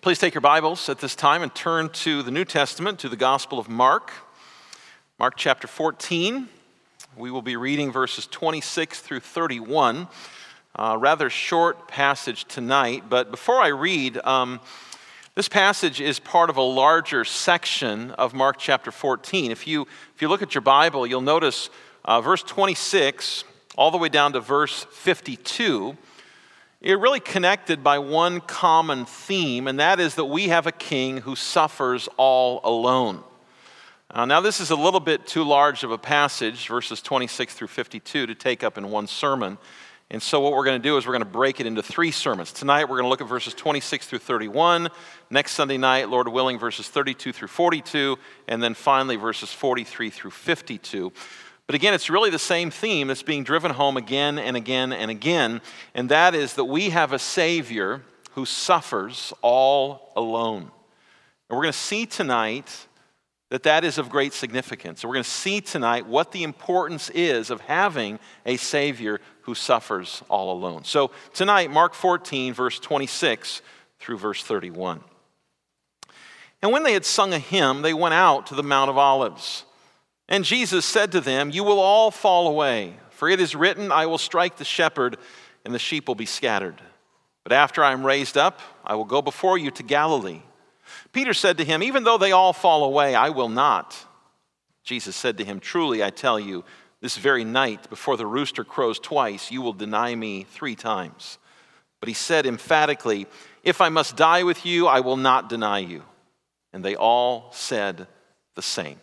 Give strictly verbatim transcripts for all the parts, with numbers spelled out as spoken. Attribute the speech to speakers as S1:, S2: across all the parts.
S1: Please take your Bibles at this time and turn to the New Testament, to the Gospel of Mark. Mark chapter fourteen. We will be reading verses twenty-six through thirty-one. Uh, rather short passage tonight, but before I read, um, this passage is part of a larger section of Mark chapter fourteen. If you, if you look at your Bible, you'll notice uh, verse twenty-six all the way down to verse fifty-two. You're really connected by one common theme, and that is that we have a king who suffers all alone. Uh, now, this is a little bit too large of a passage, verses twenty-six through fifty-two, to take up in one sermon. And so what we're going to do is we're going to break it into three sermons. Tonight, we're going to look at verses twenty-six through thirty-one. Next Sunday night, Lord willing, verses thirty-two through forty-two. And then finally, verses forty-three through fifty-two. But again, it's really the same theme that's being driven home again and again and again, and that is that we have a Savior who suffers all alone. And we're going to see tonight that that is of great significance. So we're going to see tonight what the importance is of having a Savior who suffers all alone. So tonight, Mark fourteen, verse twenty-six through verse thirty-one. And when they had sung a hymn, they went out to the Mount of Olives. And Jesus said to them, "You will all fall away, for it is written, I will strike the shepherd, and the sheep will be scattered. But after I am raised up, I will go before you to Galilee." Peter said to him, "Even though they all fall away, I will not." Jesus said to him, "Truly, I tell you, this very night, before the rooster crows twice, you will deny me three times." But he said emphatically, "If I must die with you, I will not deny you." And they all said the same.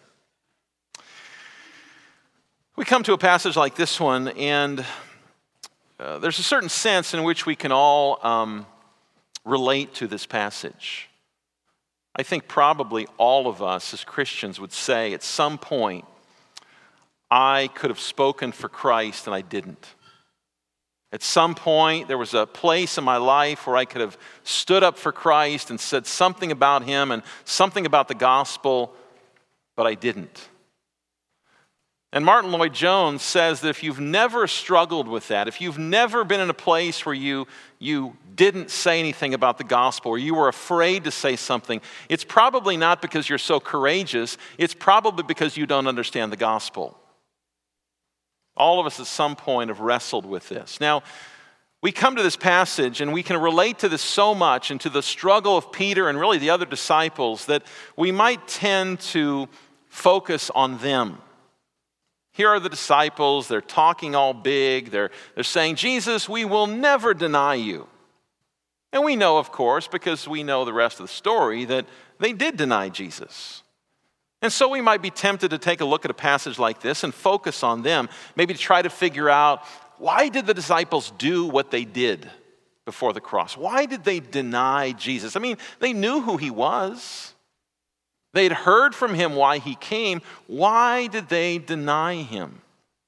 S1: We come to a passage like this one, and uh, there's a certain sense in which we can all um, relate to this passage. I think probably all of us as Christians would say at some point, I could have spoken for Christ and I didn't. At some point, there was a place in my life where I could have stood up for Christ and said something about him and something about the gospel, but I didn't. And Martin Lloyd-Jones says that if you've never struggled with that, if you've never been in a place where you, you didn't say anything about the gospel, or you were afraid to say something, it's probably not because you're so courageous, it's probably because you don't understand the gospel. All of us at some point have wrestled with this. Now, we come to this passage and we can relate to this so much and to the struggle of Peter and really the other disciples that we might tend to focus on them. Here are the disciples, they're talking all big, they're, they're saying, "Jesus, we will never deny you." And we know, of course, because we know the rest of the story, that they did deny Jesus. And so we might be tempted to take a look at a passage like this and focus on them, maybe to try to figure out, why did the disciples do what they did before the cross? Why did they deny Jesus? I mean, they knew who he was. They had heard from him why he came. Why did they deny him?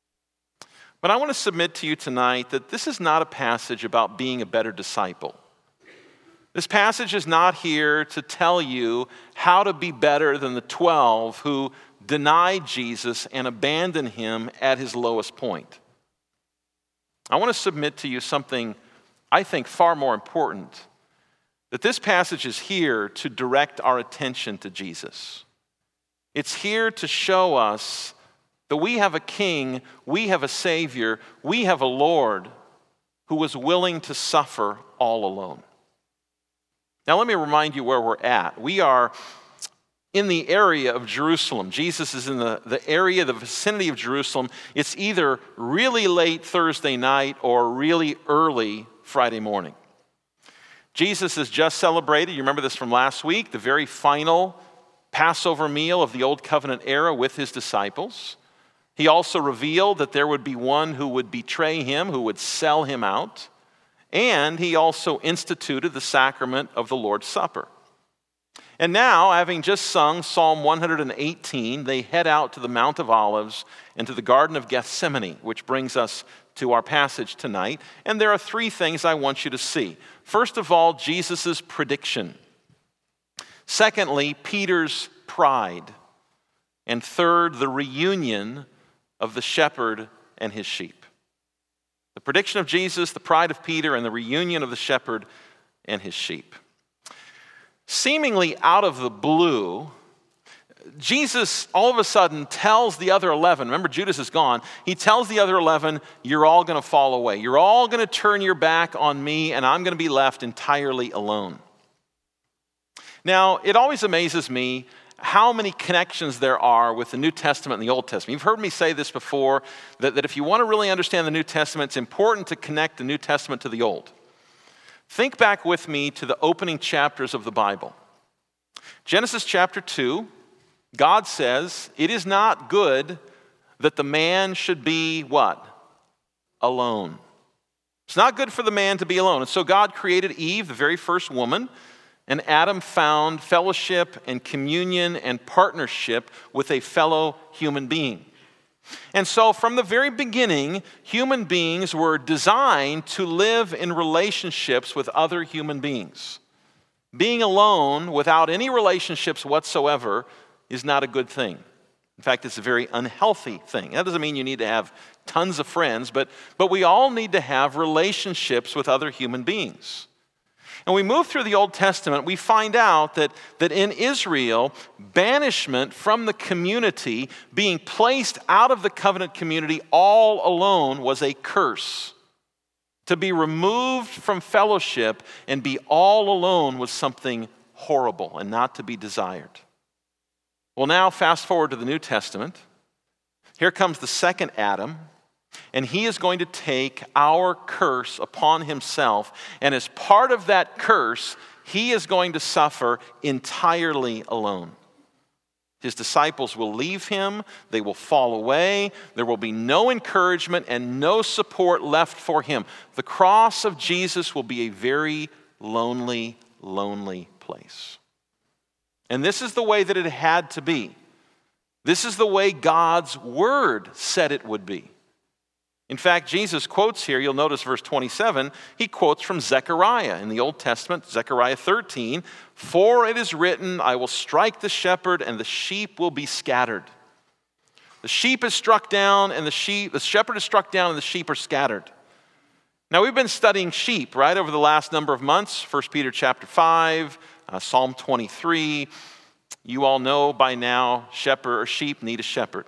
S1: But I want to submit to you tonight that this is not a passage about being a better disciple. This passage is not here to tell you how to be better than the twelve who denied Jesus and abandoned him at his lowest point. I want to submit to you something I think far more important. That this passage is here to direct our attention to Jesus. It's here to show us that we have a king, we have a Savior, we have a Lord who was willing to suffer all alone. Now let me remind you where we're at. We are in the area of Jerusalem. Jesus is in the, the area, the vicinity of Jerusalem. It's either really late Thursday night or really early Friday morning. Jesus has just celebrated, you remember this from last week, the very final Passover meal of the Old Covenant era with his disciples. He also revealed that there would be one who would betray him, who would sell him out. And he also instituted the sacrament of the Lord's Supper. And now, having just sung Psalm one hundred eighteen, they head out to the Mount of Olives and to the Garden of Gethsemane, which brings us to our passage tonight. And there are three things I want you to see. First of all, Jesus' prediction. Secondly, Peter's pride. And third, the reunion of the shepherd and his sheep. The prediction of Jesus, the pride of Peter, and the reunion of the shepherd and his sheep. seemingly out of the blue, Jesus all of a sudden tells the other eleven, remember Judas is gone, he tells the other eleven, you're all going to fall away. You're all going to turn your back on me, and I'm going to be left entirely alone. Now, it always amazes me how many connections there are with the New Testament and the Old Testament. You've heard me say this before, that, that if you want to really understand the New Testament, it's important to connect the New Testament to the Old. Think back with me to the opening chapters of the Bible. Genesis chapter two, God says, it is not good that the man should be what? Alone. It's not good for the man to be alone. And so God created Eve, the very first woman, and Adam found fellowship and communion and partnership with a fellow human being. And so from the very beginning, human beings were designed to live in relationships with other human beings. Being alone without any relationships whatsoever is not a good thing. In fact, it's a very unhealthy thing. That doesn't mean you need to have tons of friends, but, but we all need to have relationships with other human beings. And we move through the Old Testament, we find out that, that in Israel, banishment from the community, being placed out of the covenant community all alone, was a curse. To be removed from fellowship and be all alone was something horrible and not to be desired. Well, now fast forward to the New Testament. Here comes the second Adam, and he is going to take our curse upon himself, and as part of that curse, he is going to suffer entirely alone. His disciples will leave him, they will fall away, there will be no encouragement and no support left for him. The cross of Jesus will be a very lonely, lonely place. And this is the way that it had to be. This is the way God's word said it would be. In fact, Jesus quotes here, you'll notice verse twenty-seven, he quotes from Zechariah in the Old Testament, Zechariah thirteen, for it is written, I will strike the shepherd and the sheep will be scattered. The sheep is struck down and the sheep, the shepherd is struck down and the sheep are scattered. Now we've been studying sheep, right, over the last number of months, First Peter chapter five, uh, Psalm twenty-three. You all know by now, shepherd or sheep need a shepherd.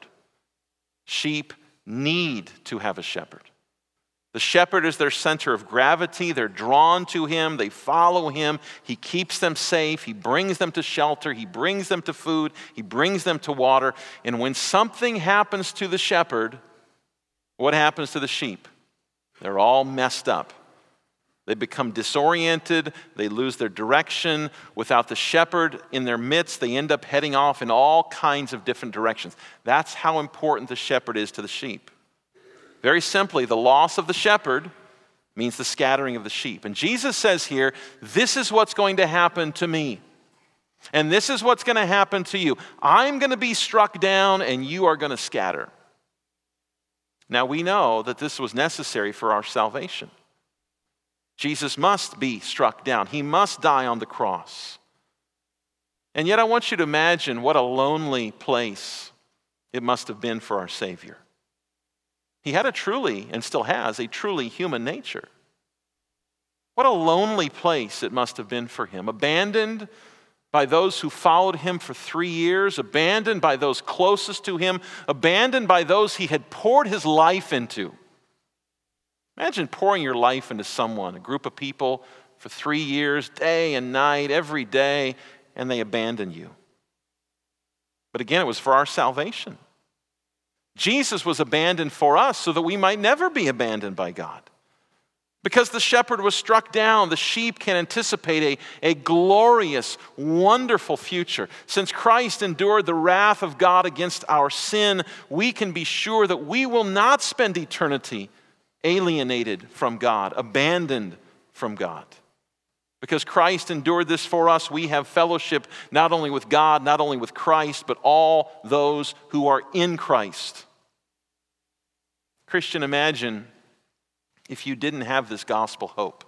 S1: Sheep need to have a shepherd. The shepherd is their center of gravity. They're drawn to him. They follow him. He keeps them safe. He brings them to shelter. He brings them to food. He brings them to water. And when something happens to the shepherd, what happens to the sheep? They're all messed up. They become disoriented. They lose their direction. Without the shepherd in their midst, they end up heading off in all kinds of different directions. That's how important the shepherd is to the sheep. Very simply, the loss of the shepherd means the scattering of the sheep. And Jesus says here, this is what's going to happen to me. And this is what's going to happen to you. I'm going to be struck down and you are going to scatter. Now we know that this was necessary for our salvation. Jesus must be struck down. He must die on the cross. And yet I want you to imagine what a lonely place it must have been for our Savior. He had a truly, and still has, a truly human nature. What a lonely place it must have been for him. Abandoned by those who followed him for three years, abandoned by those closest to him, abandoned by those he had poured his life into. Imagine pouring your life into someone, a group of people for three years, day and night, every day, and they abandon you. But again, it was for our salvation. Jesus was abandoned for us so that we might never be abandoned by God. Because the shepherd was struck down, the sheep can anticipate a, a glorious, wonderful future. Since Christ endured the wrath of God against our sin, we can be sure that we will not spend eternity alienated from God, abandoned from God. Because Christ endured this for us, we have fellowship not only with God, not only with Christ, but all those who are in Christ. Christian, imagine if you didn't have this gospel hope.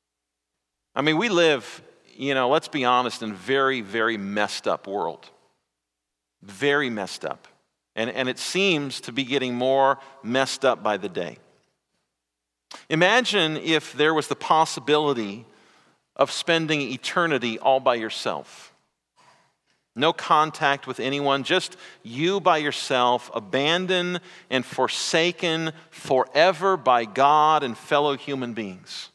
S1: I mean, we live, you know, let's be honest, in a very, very messed up world. Very messed up. And, and it seems to be getting more messed up by the day. Imagine if there was the possibility of spending eternity all by yourself. No contact with anyone, just you by yourself, abandoned and forsaken forever by God and fellow human beings.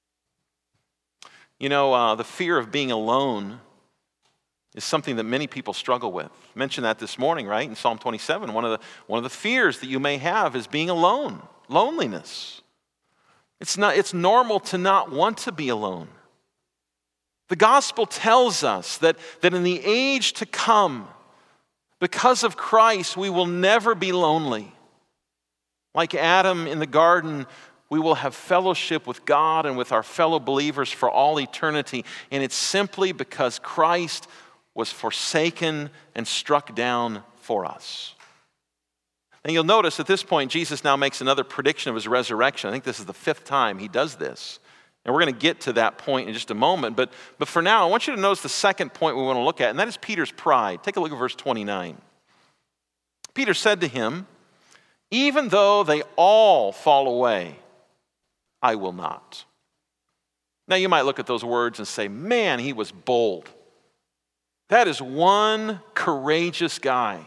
S1: You know, uh, the fear of being alone is something that many people struggle with. I mentioned that this morning, right? In Psalm twenty-seven, one of the one of the fears that you may have is being alone, loneliness. It's not, it's normal to not want to be alone. The gospel tells us that, that in the age to come, because of Christ, we will never be lonely. Like Adam in the garden, we will have fellowship with God and with our fellow believers for all eternity. And it's simply because Christ was forsaken and struck down for us. And you'll notice at this point, Jesus now makes another prediction of his resurrection. I think this is the fifth time he does this. And we're going to get to that point in just a moment. But, but for now, I want you to notice the second point we want to look at, and that is Peter's pride. Take a look at verse twenty-nine. Peter said to him, "Even though they all fall away, I will not." Now you might look at those words and say, man, he was bold. That is one courageous guy.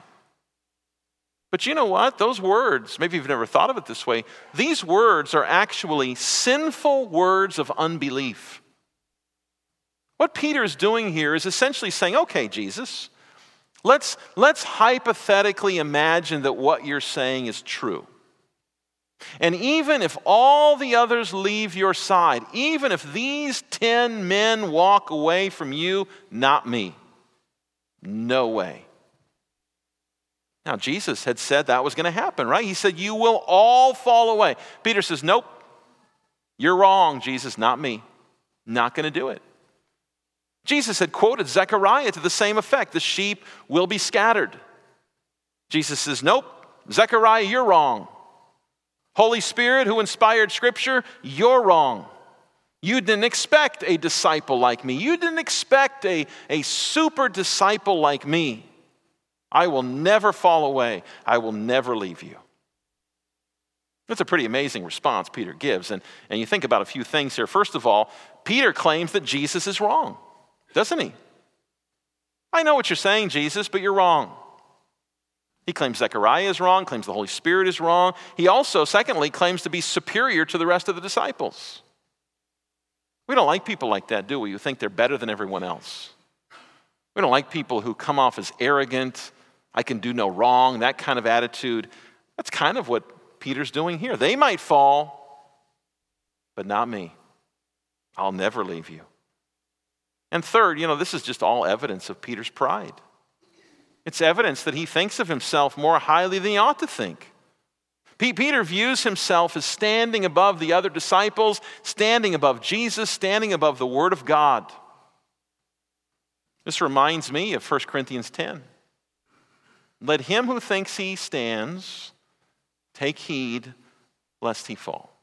S1: But you know what? Those words, maybe you've never thought of it this way, these words are actually sinful words of unbelief. What Peter is doing here is essentially saying, okay, Jesus, let's, let's hypothetically imagine that what you're saying is true. And even if all the others leave your side, even if these ten men walk away from you, not me. No way. Now, Jesus had said that was going to happen, right? He said, you will all fall away. Peter says, nope, you're wrong, Jesus, not me. Not going to do it. Jesus had quoted Zechariah to the same effect, the sheep will be scattered. Jesus says, nope, Zechariah, you're wrong. Holy Spirit, who inspired Scripture, you're wrong. You didn't expect a disciple like me. You didn't expect a, a super disciple like me. I will never fall away. I will never leave you. That's a pretty amazing response Peter gives. And, and you think about a few things here. First of all, Peter claims that Jesus is wrong, doesn't he? I know what you're saying, Jesus, but you're wrong. He claims Zechariah is wrong, claims the Holy Spirit is wrong. He also, secondly, claims to be superior to the rest of the disciples. We don't like people like that, do we? Who think they're better than everyone else. We don't like people who come off as arrogant, I can do no wrong, that kind of attitude. That's kind of what Peter's doing here. They might fall, but not me. I'll never leave you. And third, you know, this is just all evidence of Peter's pride. It's evidence that he thinks of himself more highly than he ought to think. Peter views himself as standing above the other disciples, standing above Jesus, standing above the Word of God. This reminds me of First Corinthians ten. Let him who thinks he stands take heed lest he fall.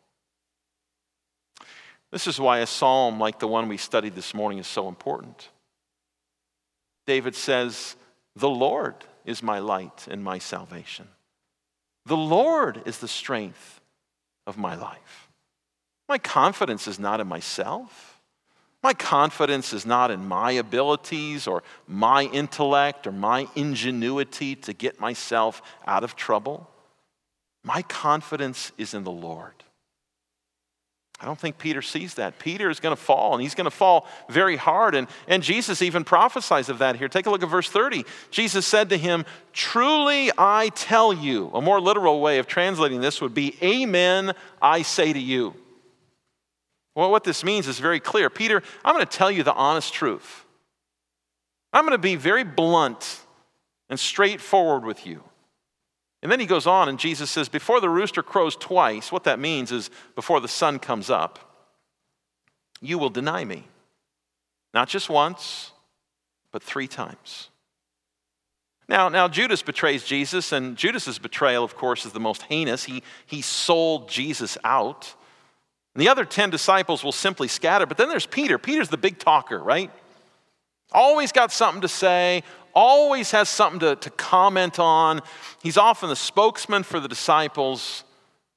S1: This is why a psalm like the one we studied this morning is so important. David says, the Lord is my light and my salvation. The Lord is the strength of my life. My confidence is not in myself. My confidence is not in my abilities or my intellect or my ingenuity to get myself out of trouble. My confidence is in the Lord. I don't think Peter sees that. Peter is going to fall, and he's going to fall very hard. And, and Jesus even prophesies of that here. Take a look at verse thirty. Jesus said to him, truly I tell you, a more literal way of translating this would be, amen, I say to you. Well, what this means is very clear. Peter, I'm going to tell you the honest truth. I'm going to be very blunt and straightforward with you. And then he goes on and Jesus says, before the rooster crows twice, what that means is before the sun comes up, you will deny me. Not just once, but three times. Now, now Judas betrays Jesus, and Judas's betrayal, of course, is the most heinous. He, he sold Jesus out. And the other ten disciples will simply scatter. But then there's Peter. Peter's the big talker, right? Always got something to say, always has something to, to comment on. He's often the spokesman for the disciples.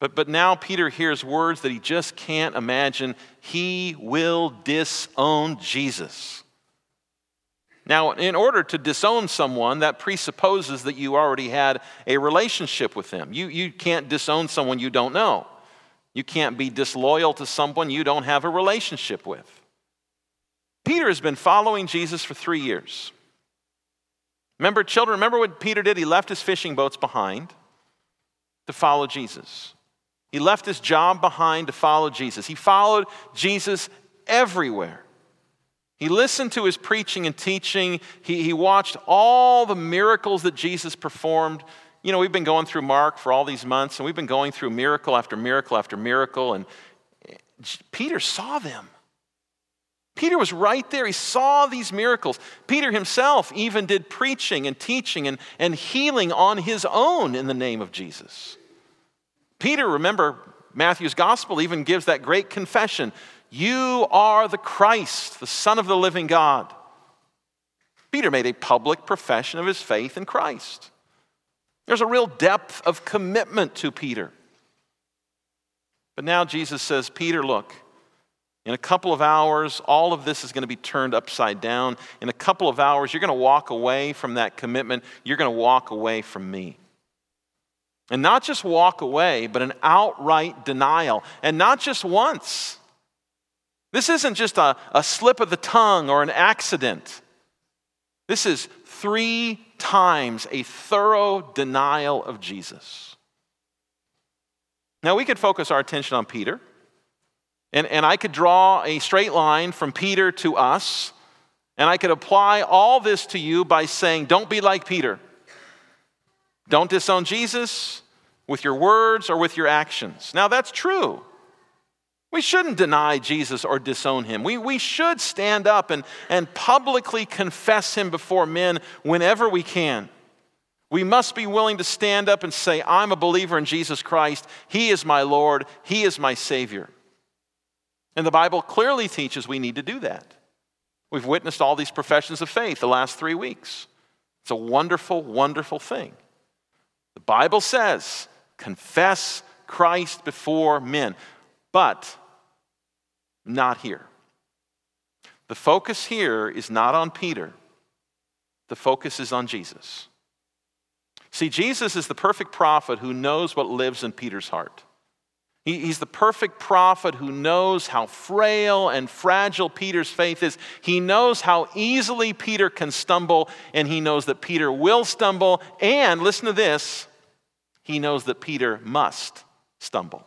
S1: But, but now Peter hears words that he just can't imagine. He will disown Jesus. Now, in order to disown someone, that presupposes that you already had a relationship with them. You, you can't disown someone you don't know. You can't be disloyal to someone you don't have a relationship with. Peter has been following Jesus for three years. Remember, children, remember what Peter did? He left his fishing boats behind to follow Jesus. He left his job behind to follow Jesus. He followed Jesus everywhere. He listened to his preaching and teaching. He, he watched all the miracles that Jesus performed. You know, we've been going through Mark for all these months, and we've been going through miracle after miracle after miracle, and Peter saw them. Peter was right there. He saw these miracles. Peter himself even did preaching and teaching and, and healing on his own in the name of Jesus. Peter, remember, Matthew's gospel even gives that great confession. You are the Christ, the Son of the living God. Peter made a public profession of his faith in Christ. There's a real depth of commitment to Peter. But now Jesus says, Peter, look, in a couple of hours, all of this is going to be turned upside down. In a couple of hours, you're going to walk away from that commitment. You're going to walk away from me. And not just walk away, but an outright denial. And not just once. This isn't just a, a slip of the tongue or an accident. This is three times a thorough denial of Jesus. Now, we could focus our attention on Peter. And, and I could draw a straight line from Peter to us. And I could apply all this to you by saying, don't be like Peter. Don't disown Jesus with your words or with your actions. Now, that's true. We shouldn't deny Jesus or disown him. We, we should stand up and, and publicly confess him before men whenever we can. We must be willing to stand up and say, I'm a believer in Jesus Christ. He is my Lord. He is my Savior. And the Bible clearly teaches we need to do that. We've witnessed all these professions of faith the last three weeks. It's a wonderful, wonderful thing. The Bible says, confess Christ before men. But not here. The focus here is not on Peter. The focus is on Jesus. See, Jesus is the perfect prophet who knows what lives in Peter's heart. He, he's the perfect prophet who knows how frail and fragile Peter's faith is. He knows how easily Peter can stumble, and he knows that Peter will stumble. And listen to this, he knows that Peter must stumble.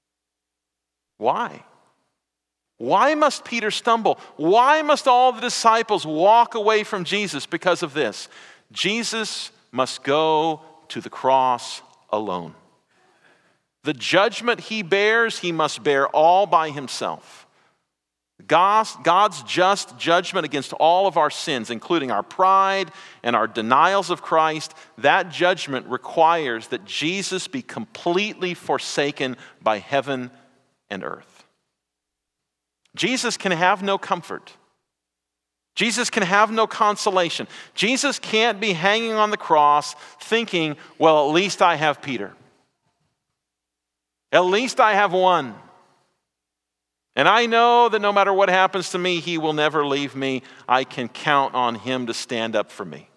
S1: Why? Why must Peter stumble? Why must all the disciples walk away from Jesus because of this? Jesus must go to the cross alone. The judgment he bears, he must bear all by himself. God's, God's just judgment against all of our sins, including our pride and our denials of Christ, that judgment requires that Jesus be completely forsaken by heaven and earth. Jesus can have no comfort. Jesus can have no consolation. Jesus can't be hanging on the cross thinking, well, at least I have Peter. At least I have one. And I know that no matter what happens to me, he will never leave me. I can count on him to stand up for me.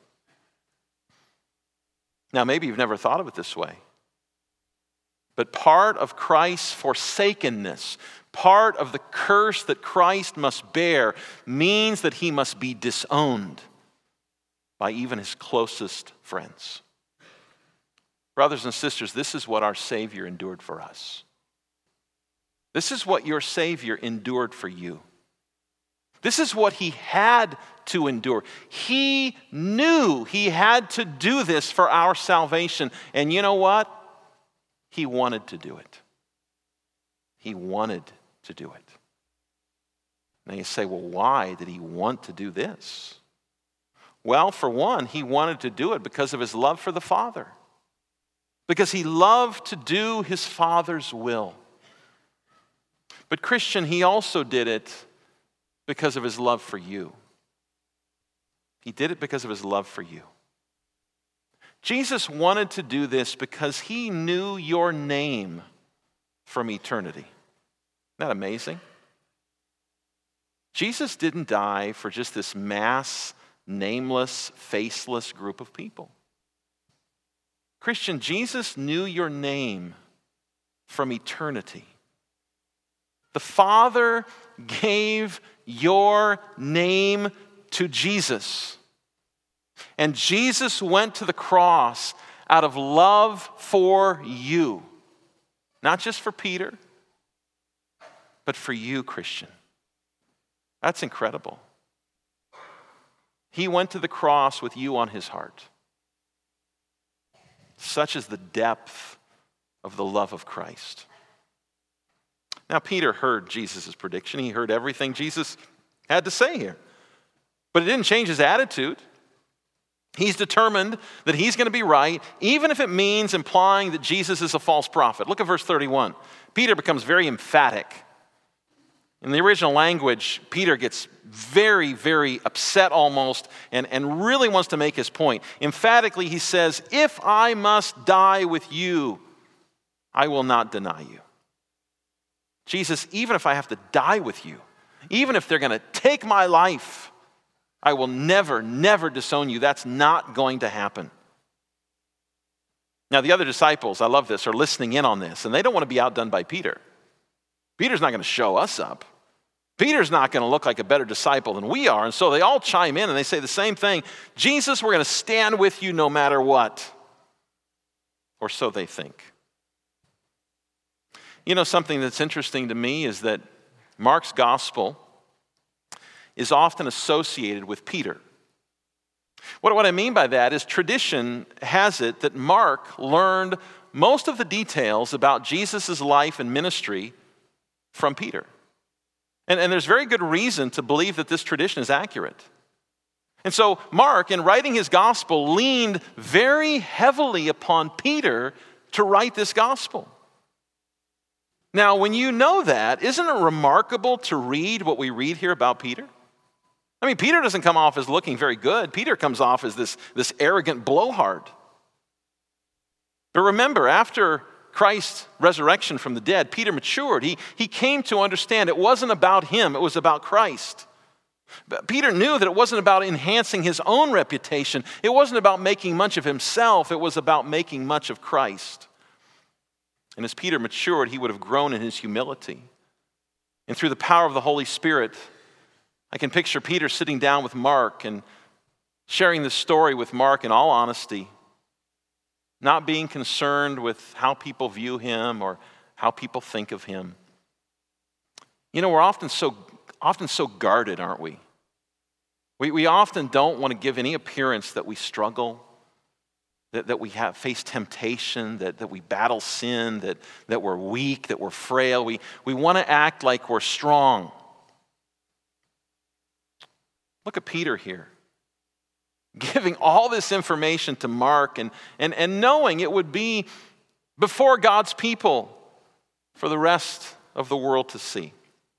S1: Now, maybe you've never thought of it this way. But part of Christ's forsakenness, part of the curse that Christ must bear, means that he must be disowned by even his closest friends. Brothers and sisters, this is what our Savior endured for us. This is what your Savior endured for you. This is what he had to endure. He knew he had to do this for our salvation. And you know what? He wanted to do it. He wanted to do it. Now you say, well, why did he want to do this? Well, for one, he wanted to do it because of his love for the Father. Because he loved to do his Father's will. But Christian, he also did it because of his love for you. He did it because of his love for you. Jesus wanted to do this because he knew your name from eternity. Isn't that amazing? Jesus didn't die for just this mass, nameless, faceless group of people. Christian, Jesus knew your name from eternity. The Father gave your name to Jesus. And Jesus went to the cross out of love for you. Not just for Peter, but for you, Christian. That's incredible. He went to the cross with you on his heart. Such is the depth of the love of Christ. Now, Peter heard Jesus' prediction. He heard everything Jesus had to say here. But it didn't change his attitude. He's determined that he's going to be right, even if it means implying that Jesus is a false prophet. Look at verse thirty-one. Peter becomes very emphatic. In the original language, Peter gets very, very upset almost and, and really wants to make his point. Emphatically, he says, "If I must die with you, I will not deny you." Jesus, even if I have to die with you, even if they're going to take my life, I will never, never disown you. That's not going to happen. Now, the other disciples, I love this, are listening in on this, and they don't want to be outdone by Peter. Peter's not going to show us up. Peter's not going to look like a better disciple than we are, and so they all chime in and they say the same thing. Jesus, we're going to stand with you no matter what. Or so they think. You know, something that's interesting to me is that Mark's gospel is often associated with Peter. What, what I mean by that is tradition has it that Mark learned most of the details about Jesus' life and ministry from Peter. And, and there's very good reason to believe that this tradition is accurate. And so Mark, in writing his gospel, leaned very heavily upon Peter to write this gospel. Now, when you know that, isn't it remarkable to read what we read here about Peter? I mean, Peter doesn't come off as looking very good. Peter comes off as this, this arrogant blowhard. But remember, after Christ's resurrection from the dead, Peter matured. He, he came to understand it wasn't about him, it was about Christ. But Peter knew that it wasn't about enhancing his own reputation. It wasn't about making much of himself. It was about making much of Christ. And as Peter matured, he would have grown in his humility. And through the power of the Holy Spirit, I can picture Peter sitting down with Mark and sharing this story with Mark in all honesty, not being concerned with how people view him or how people think of him. You know, we're often so often so guarded, aren't we? We, we often don't want to give any appearance that we struggle, that, that we have faced temptation, that, that we battle sin, that, that we're weak, that we're frail. We, we want to act like we're strong. Look at Peter here, giving all this information to Mark and, and, and knowing it would be before God's people for the rest of the world to see.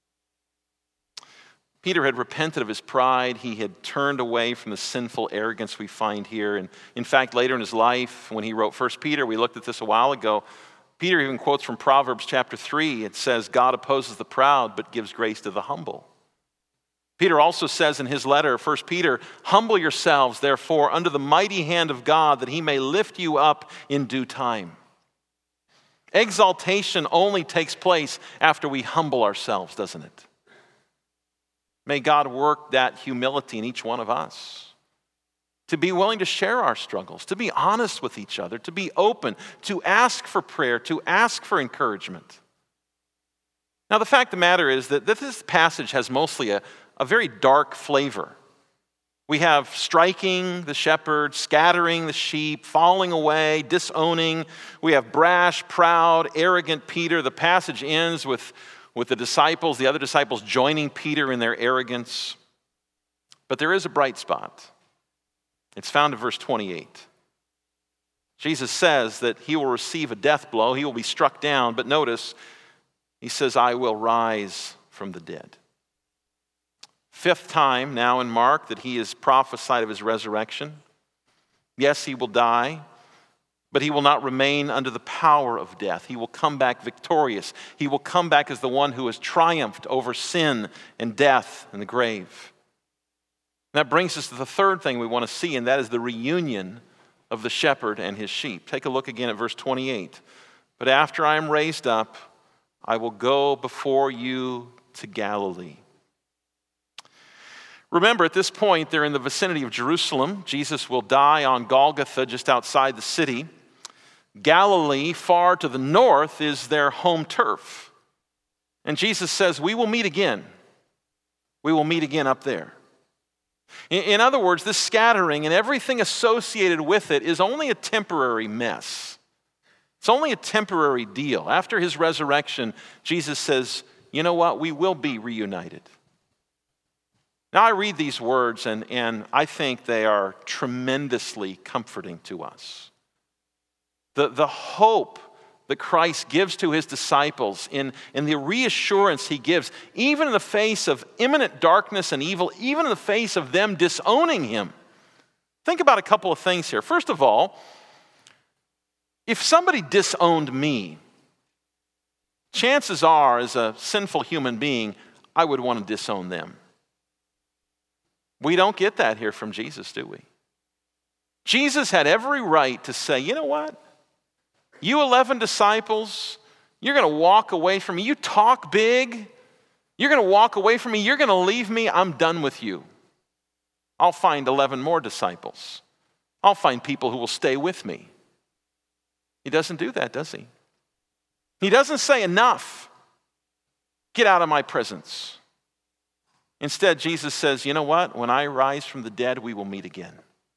S1: Peter had repented of his pride. He had turned away from the sinful arrogance we find here. And in fact, later in his life, when he wrote First Peter, we looked at this a while ago, Peter even quotes from Proverbs chapter three. It says, "God opposes the proud, but gives grace to the humble." Peter also says in his letter, First Peter, "Humble yourselves, therefore, under the mighty hand of God, that he may lift you up in due time." Exaltation only takes place after we humble ourselves, doesn't it? May God work that humility in each one of us, to be willing to share our struggles, to be honest with each other, to be open, to ask for prayer, to ask for encouragement. Now, the fact of the matter is that this passage has mostly a, a very dark flavor. We have striking the shepherd, scattering the sheep, falling away, disowning. We have brash, proud, arrogant Peter. The passage ends with, with the disciples, the other disciples joining Peter in their arrogance. But there is a bright spot. It's found in verse twenty-eight. Jesus says that he will receive a death blow. He will be struck down. But notice, he says, "I will rise from the dead." Fifth time now in Mark that he has prophesied of his resurrection. Yes, he will die, but he will not remain under the power of death. He will come back victorious. He will come back as the one who has triumphed over sin and death and the grave. And that brings us to the third thing we want to see, and that is the reunion of the shepherd and his sheep. Take a look again at verse twenty-eight. But after I am raised up, I will go before you to Galilee. Remember, at this point, they're in the vicinity of Jerusalem. Jesus will die on Golgotha just outside the city. Galilee, far to the north, is their home turf. And Jesus says, we will meet again. We will meet again up there. In other words, this scattering and everything associated with it is only a temporary mess. It's only a temporary deal. After his resurrection, Jesus says, you know what? We will be reunited. Now, I read these words, and, and I think they are tremendously comforting to us. The, the hope that Christ gives to his disciples in, in the reassurance he gives, even in the face of imminent darkness and evil, even in the face of them disowning him. Think about a couple of things here. First of all, if somebody disowned me, chances are, as a sinful human being, I would want to disown them. We don't get that here from Jesus, do we? Jesus had every right to say, you know what? You eleven disciples, you're going to walk away from me. You talk big. You're going to walk away from me. You're going to leave me. I'm done with you. I'll find eleven more disciples. I'll find people who will stay with me. He doesn't do that, does he? He doesn't say, enough. Get out of my presence. Instead, Jesus says, you know what? When I rise from the dead, we will meet again.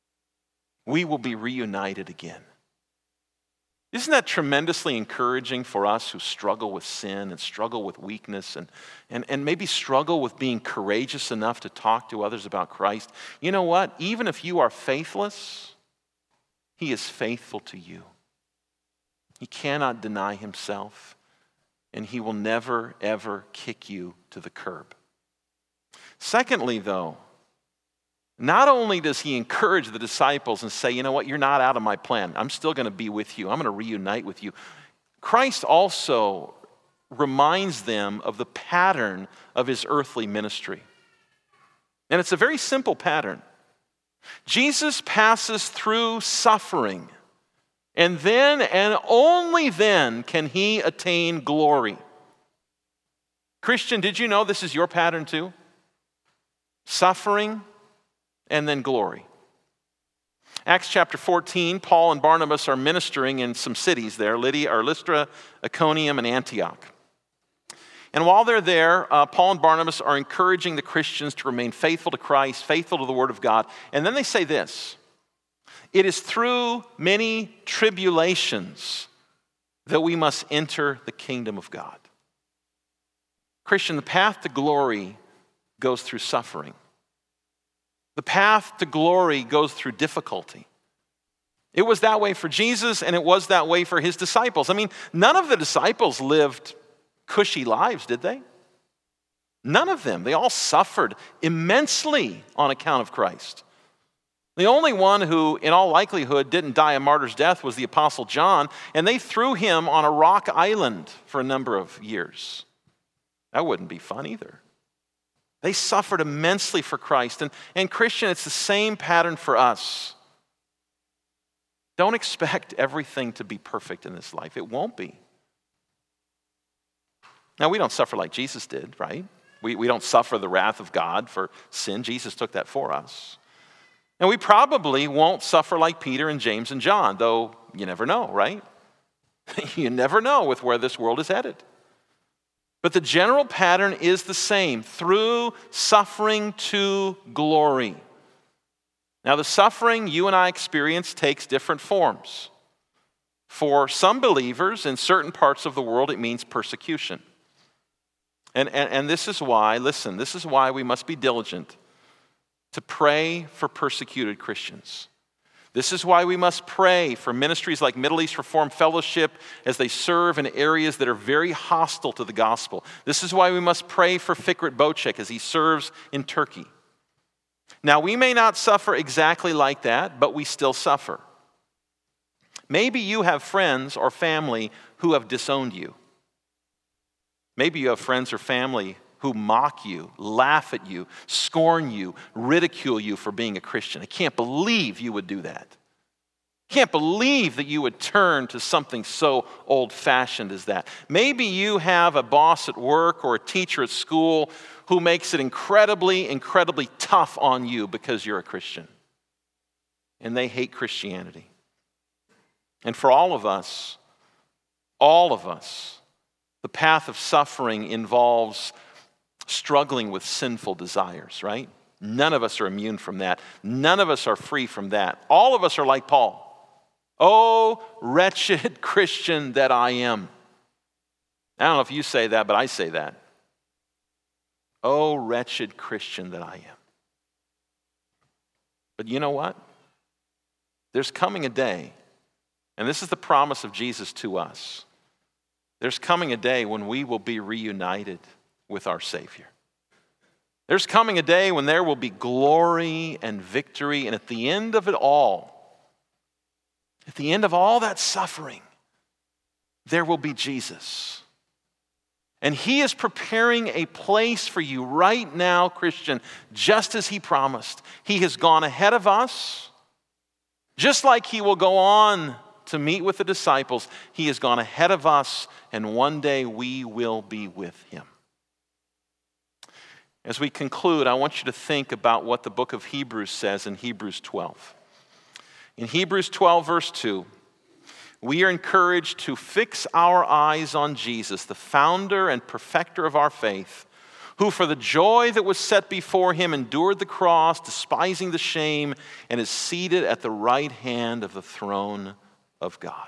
S1: We will be reunited again. Isn't that tremendously encouraging for us who struggle with sin and struggle with weakness and, and, and maybe struggle with being courageous enough to talk to others about Christ? You know what? Even if you are faithless, he is faithful to you. He cannot deny himself, and he will never, ever kick you to the curb. Secondly, though, not only does he encourage the disciples and say, you know what, you're not out of my plan. I'm still going to be with you. I'm going to reunite with you. Christ also reminds them of the pattern of his earthly ministry. And it's a very simple pattern. Jesus passes through suffering, and then and only then can he attain glory. Christian, did you know this is your pattern too? Suffering and then glory. Acts chapter fourteen, Paul and Barnabas are ministering in some cities there, Lydia, or Lystra, Iconium, and Antioch. And while they're there, uh, Paul and Barnabas are encouraging the Christians to remain faithful to Christ, faithful to the Word of God. And then they say this, it is through many tribulations that we must enter the kingdom of God. Christian, the path to glory goes through suffering. The path to glory goes through difficulty. It was that way for Jesus, and it was that way for his disciples. I mean, none of the disciples lived cushy lives, did they? None of them. They all suffered immensely on account of Christ. The only one who, in all likelihood, didn't die a martyr's death was the Apostle John, and they threw him on a rock island for a number of years. That wouldn't be fun either. They suffered immensely for Christ. And, and Christian, it's the same pattern for us. Don't expect everything to be perfect in this life. It won't be. Now, we don't suffer like Jesus did, right? We, we don't suffer the wrath of God for sin. Jesus took that for us. And we probably won't suffer like Peter and James and John, though you never know, right? You never know with where this world is headed. But the general pattern is the same, through suffering to glory. Now, the suffering you and I experience takes different forms. For some believers in certain parts of the world, it means persecution. And, and, and this is why, listen, this is why we must be diligent to pray for persecuted Christians. This is why we must pray for ministries like Middle East Reformed Fellowship as they serve in areas that are very hostile to the gospel. This is why we must pray for Fikret Bocek as he serves in Turkey. Now, we may not suffer exactly like that, but we still suffer. Maybe you have friends or family who have disowned you. Maybe you have friends or family who mock you, laugh at you, scorn you, ridicule you for being a Christian. I can't believe you would do that. Can't believe that you would turn to something so old-fashioned as that. Maybe you have a boss at work or a teacher at school who makes it incredibly, incredibly tough on you because you're a Christian. And they hate Christianity. And for all of us, all of us, the path of suffering involves struggling with sinful desires, right? None of us are immune from that. None of us are free from that. All of us are like Paul. Oh, wretched Christian that I am. I don't know if you say that, but I say that. Oh, wretched Christian that I am. But you know what? There's coming a day, and this is the promise of Jesus to us. There's coming a day when we will be reunited with our Savior. There's coming a day when there will be glory and victory, and at the end of it all, at the end of all that suffering, there will be Jesus. And He is preparing a place for you right now, Christian, just as He promised. He has gone ahead of us, just like He will go on to meet with the disciples. He has gone ahead of us, and one day we will be with Him. As we conclude, I want you to think about what the book of Hebrews says in Hebrews twelve. In Hebrews twelve, verse two, we are encouraged to fix our eyes on Jesus, the founder and perfecter of our faith, who for the joy that was set before Him endured the cross, despising the shame, and is seated at the right hand of the throne of God.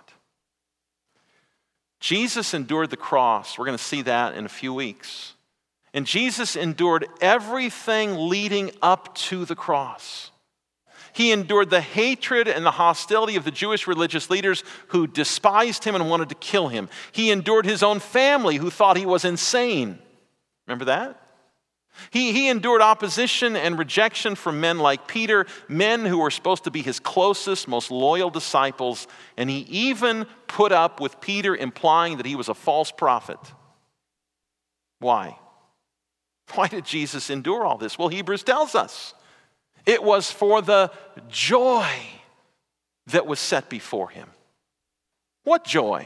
S1: Jesus endured the cross. We're going to see that in a few weeks. And Jesus endured everything leading up to the cross. He endured the hatred and the hostility of the Jewish religious leaders who despised Him and wanted to kill Him. He endured His own family who thought He was insane. Remember that? He, he endured opposition and rejection from men like Peter, men who were supposed to be His closest, most loyal disciples. And He even put up with Peter implying that he was a false prophet. Why? Why did Jesus endure all this? Well, Hebrews tells us. It was for the joy that was set before Him. What joy?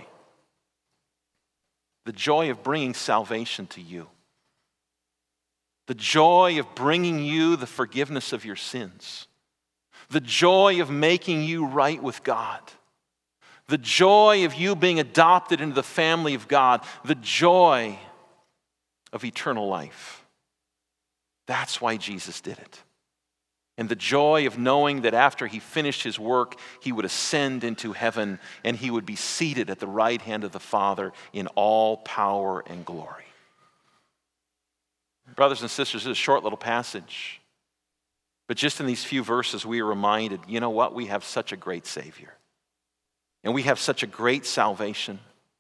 S1: The joy of bringing salvation to you. The joy of bringing you the forgiveness of your sins. The joy of making you right with God. The joy of you being adopted into the family of God. The joy of eternal life. That's why Jesus did it. And the joy of knowing that after He finished His work, He would ascend into heaven and He would be seated at the right hand of the Father in all power and glory. Brothers and sisters, this is a short little passage. But just in these few verses, we are reminded, you know what? We have such a great Savior. And we have such a great salvation.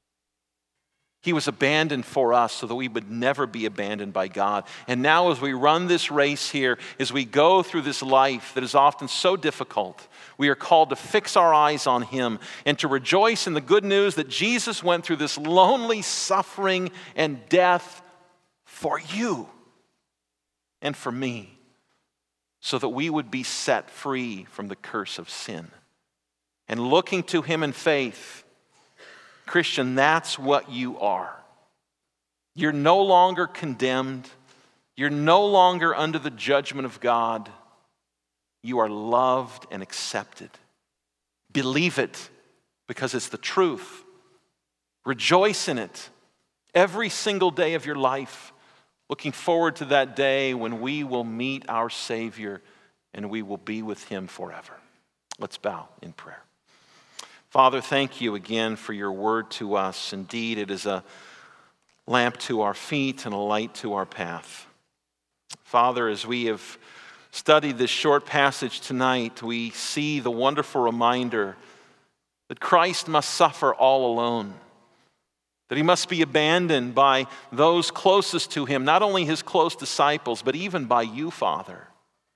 S1: He was abandoned for us so that we would never be abandoned by God. And now as we run this race here, as we go through this life that is often so difficult, we are called to fix our eyes on Him and to rejoice in the good news that Jesus went through this lonely suffering and death for you and for me, so that we would be set free from the curse of sin. And looking to Him in faith, Christian, that's what you are. You're no longer condemned. You're no longer under the judgment of God. You are loved and accepted. Believe it because it's the truth. Rejoice in it every single day of your life. Looking forward to that day when we will meet our Savior and we will be with Him forever. Let's bow in prayer. Father, thank You again for Your word to us. Indeed, it is a lamp to our feet and a light to our path. Father, as we have studied this short passage tonight, we see the wonderful reminder that Christ must suffer all alone, that He must be abandoned by those closest to Him, not only His close disciples, but even by You, Father.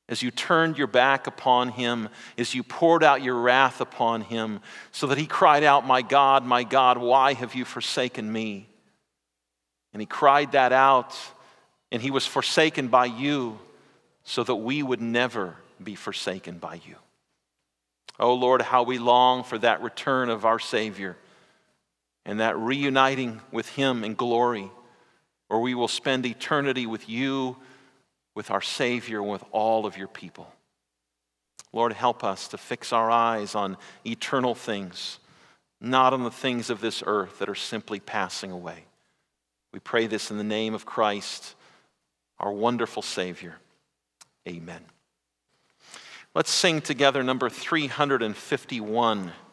S1: as you turned your back upon him, as you poured out your wrath upon him, so that he cried out, "My God, my God, why have you forsaken me?" And he cried that out, and he was forsaken by you so that we would never be forsaken by you. Oh Lord, how we long for that return of our Savior and that reuniting with him in glory, where we will spend eternity with you, with our Savior, with all of your people. Lord, help us to fix our eyes on eternal things, not on the things of this earth that are simply passing away. We pray this in the name of Christ, our wonderful Savior. Amen. Let's sing together number three hundred fifty-one.